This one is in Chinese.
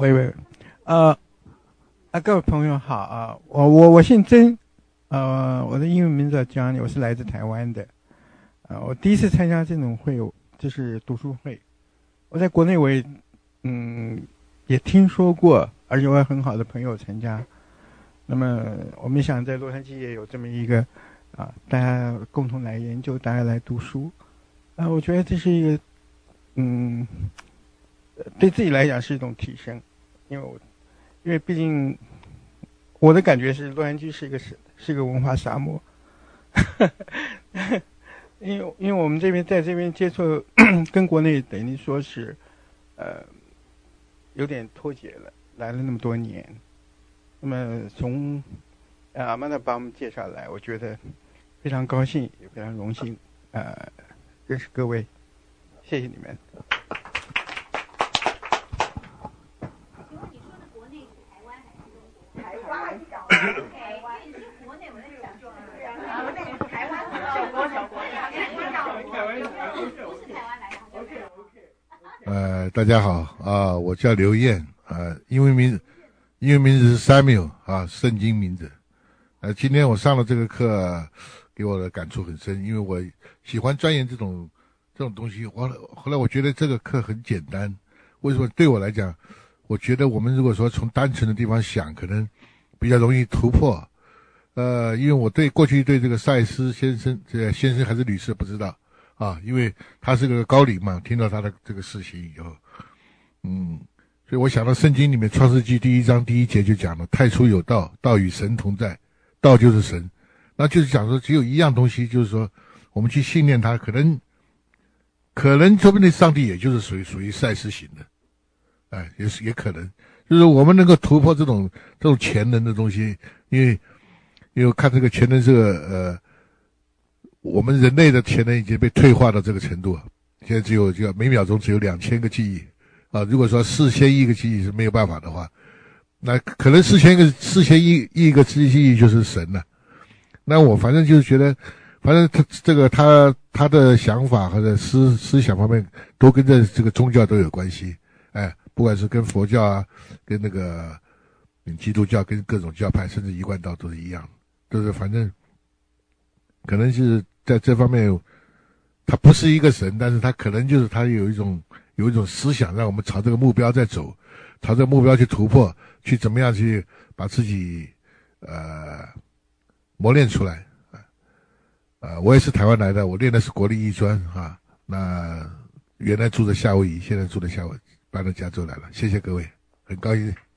喂，各位朋友好啊，我姓曾，我的英文名字叫 Johnny， 我是来自台湾的，我第一次参加这种会，就是读书会，我在国内我也听说过，而且我有很好的朋友参加，那么我们想在洛杉矶也有这么一个大家共同来研究，大家来读书，我觉得这是一个对自己来讲是一种提升，因为毕竟我的感觉是洛杉矶是一个文化沙漠，因为我们在这边接触跟国内等于说是有点脱节了，来了那么多年，那么从阿曼达把我们介绍来，我觉得非常高兴，也非常荣幸认识各位，谢谢你们。 大家好啊，我叫刘燕英文名字是 Samuel 圣经名字。今天我上了这个课，给我的感触很深，因为我喜欢钻研这种东西。后来我觉得这个课很简单，为什么？对我来讲，我觉得我们如果说从单纯的地方想，可能比较容易突破。因为我过去对这个赛斯先生，先生还是女士不知道因为他是个高龄嘛，听到他的这个事情以后，所以我想到圣经里面创世纪第1章第1节就讲了，太初有道，道与神同在，道就是神。那就是讲说只有一样东西，就是说我们去信念他，可能说不定上帝也就是属于赛斯型的，也可能就是我们能够突破这种潜能的东西，因为看这个潜能，这个我们人类的潜能已经被退化到这个程度了，现在就每秒钟只有2000个记忆如果说4000亿个记忆是没有办法的话，那可能4000亿个记忆就是神了。那我反正就是觉得，反正他的想法和思想方面都跟这个宗教都有关系，不管是跟佛教跟那个基督教，跟各种教派，甚至一贯道都是一样，都是反正可能是在这方面，他不是一个神，但是他可能就是他有一种思想，让我们朝这个目标在走，朝这个目标去突破，去怎么样去把自己磨练出来。我也是台湾来的，我练的是国立艺专那原来住在夏威夷，现在住在搬到加州来了。谢谢各位，很高兴